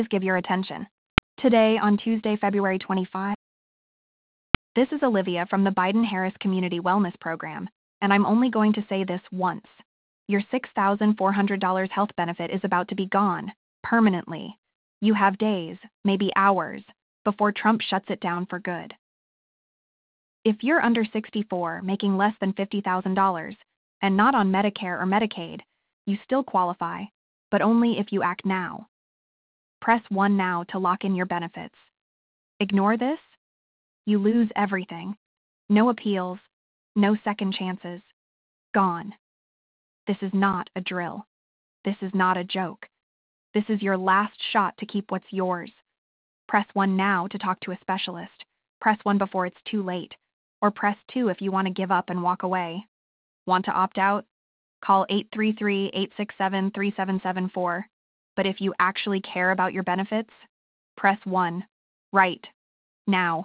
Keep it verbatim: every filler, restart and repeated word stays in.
give your attention. Today, on Tuesday, February twenty-fifth, this is Olivia from the Biden-Harris Community Wellness Program, and I'm only going to say this once. Your six thousand four hundred dollars health benefit is about to be gone, permanently. You have days, maybe hours, before Trump shuts it down for good. If you're under sixty-four, making less than fifty thousand dollars, and not on Medicare or Medicaid, you still qualify, but only if you act now. Press one now to lock in your benefits. Ignore this? You lose everything. No appeals, no second chances. Gone. This is not a drill. This is not a joke. This is your last shot to keep what's yours. Press one now to talk to a specialist. Press one before it's too late. Or press two if you want to give up and walk away. Want to opt out? Call eight three three, eight six seven, three seven seven four. But if you actually care about your benefits, press one. Right. Now.